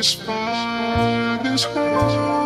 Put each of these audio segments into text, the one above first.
spot is hard.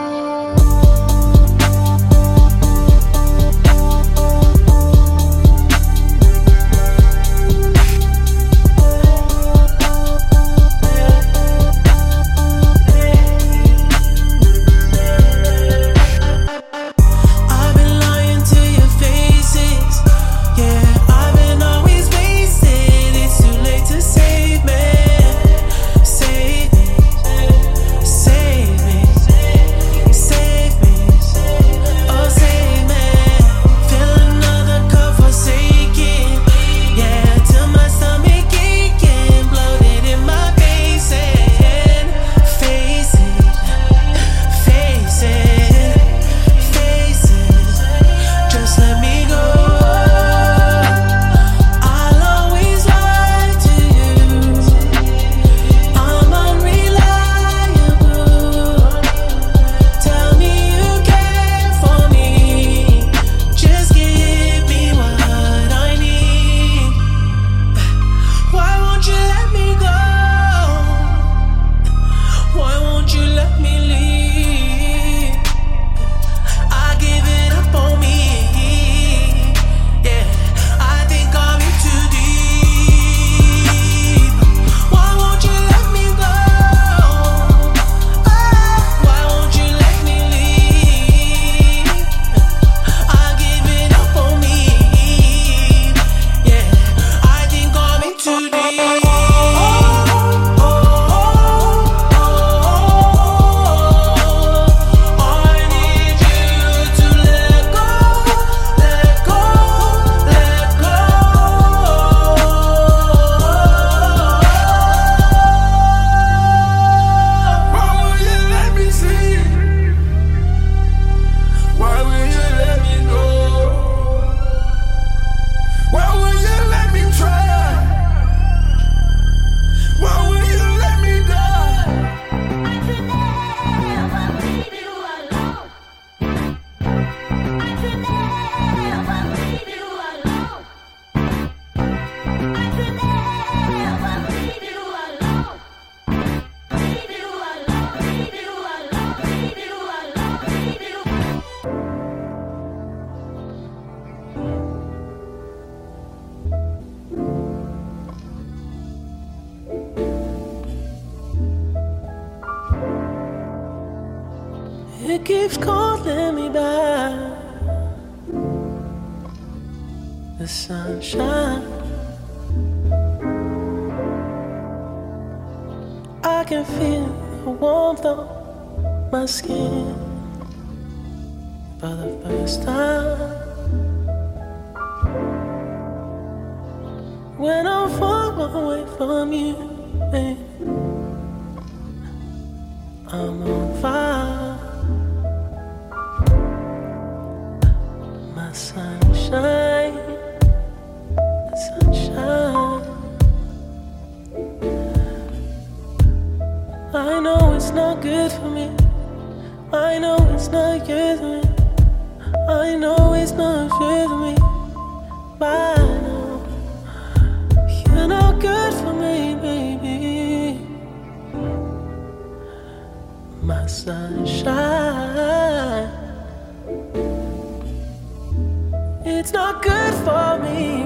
It keeps calling me back. The sunshine, I can feel the warmth on my skin for the first time. When I'm far away from you, baby, I'm on fire. My sunshine, sunshine. I know it's not good for me. I know it's not good for me. I know it's not good for me. But I know you're not good for me, baby. My sunshine. It's not good for me.